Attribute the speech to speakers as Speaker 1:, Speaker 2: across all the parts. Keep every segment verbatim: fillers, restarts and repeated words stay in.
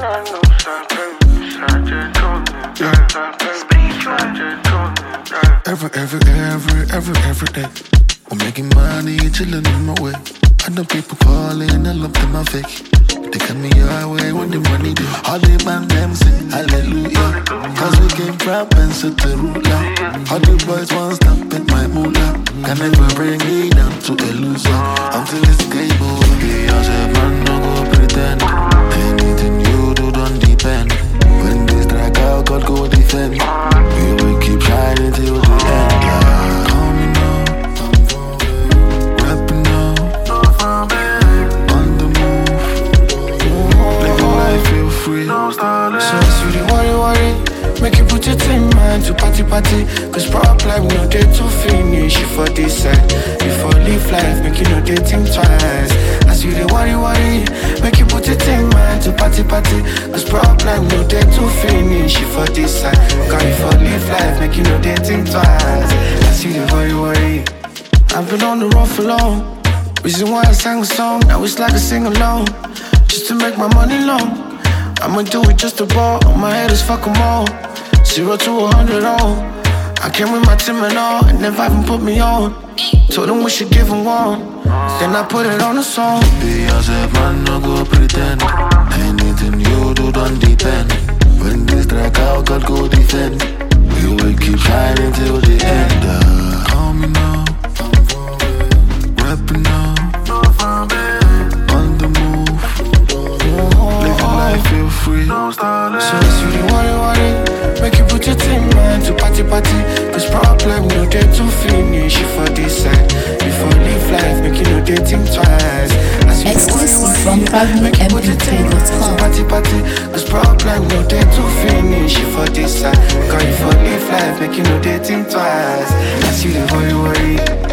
Speaker 1: Every, every, every, every, every day I'm making money, chilling in my way. I know people calling, I love them, I fake. They come me your way when the money do. All the man them sing hallelujah, cause we came from pencil to ruler. All the boys won't stop at my moolah. Can never bring me down to a loser until it's game over. Be yourself, man, no go pretend. Anything you do don't depend. When this track out, God go defend. We will keep shining till the end. Yeah. Call me now, rapping now, on the move. Living life, feel free.
Speaker 2: So sweetie, worry, worry. Make you put your team mind to party, party. Cause problem, no day to finish. You for this side, you for live life. Make you no day think twice. As you dey worry, worry. Make you put your team mind to party, party. Cause problem, no day to finish. You for this side, cause you for live life. Make you no day think twice. As you dey worry, worry. I've been on the road for long. Reason why I sang a song, now it's like a sing-along. Just to make my money long. I'ma do it just a ball. My head is fuck 'em all. Zero to a hundred all. I came with my team and all, and never even put me on. Told them we should give them one. Then I put it on the song.
Speaker 1: Be yourself, man, no go pretend. Anything you do don't depend. When this track out, God go defend. We will keep shining till the end. uh, Call me now, rapping now, on the move. Living life, feel free.
Speaker 2: So sweetie, worry, worry. Make you put your team mind to party, party. Cause problem, no day to finish. You for this side, you for live life. Make you no day think twice.
Speaker 3: Exclusive from Private
Speaker 2: Make you put your team mind to party, party. Cause problem, no day to finish. You for this side, cause you for live life. Make you no day think twice. As you dey worry, worry.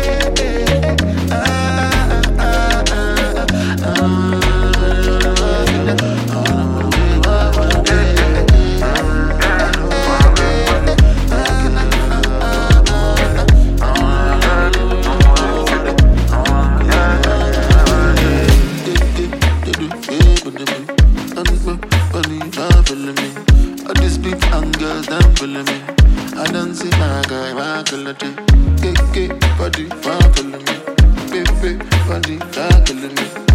Speaker 1: I don't see my guy, my quality. K K, body, my me. Baby, body, my me.